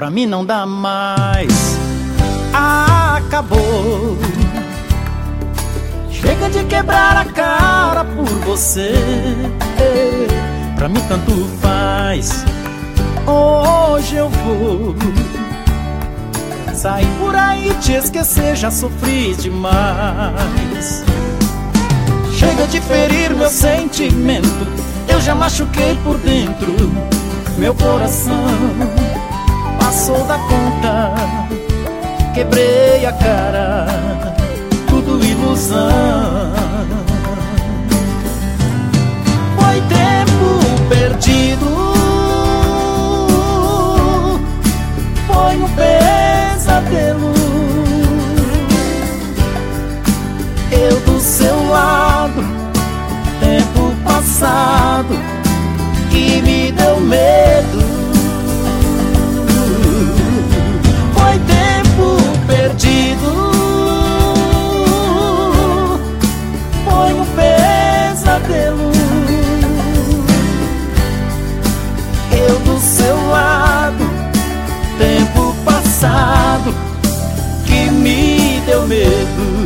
Pra mim não dá mais, acabou. Chega de quebrar a cara por você. Pra mim tanto faz, hoje eu vou sair por aí, te esquecer, já sofri demais. Chega de ferir meu sentimento, eu já machuquei por dentro. Meu coração passou da conta, quebrei a cara, tudo ilusão. Foi tempo perdido, foi um pesadelo. Eu do seu lado, tempo passado que me deu medo. Foi tempo perdido, foi um pesadelo. Eu do seu lado, tempo passado que me deu medo.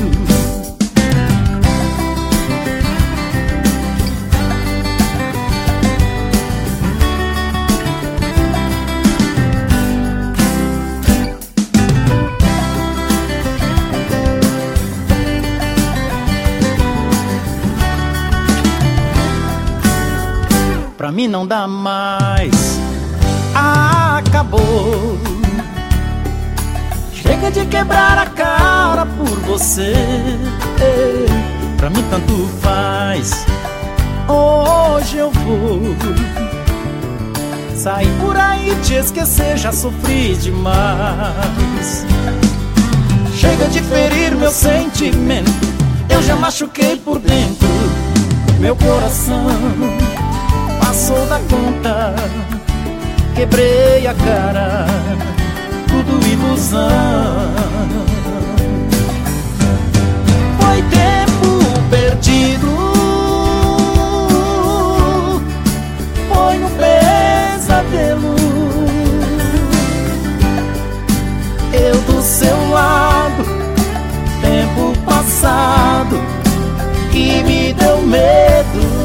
Pra mim não dá mais, acabou. Chega de quebrar a cara por você. Pra mim tanto faz, hoje eu vou sair por aí, te esquecer, já sofri demais. Chega de ferir meu sentimento, eu já machuquei por dentro. Meu coração passou da conta, quebrei a cara, tudo ilusão. Foi tempo perdido, foi um pesadelo. Eu do seu lado, tempo passado que me deu medo.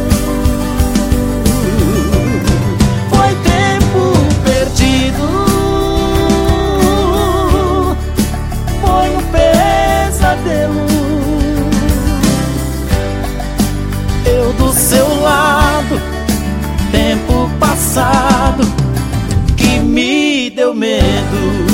Eu do seu lado, tempo passado que me deu medo.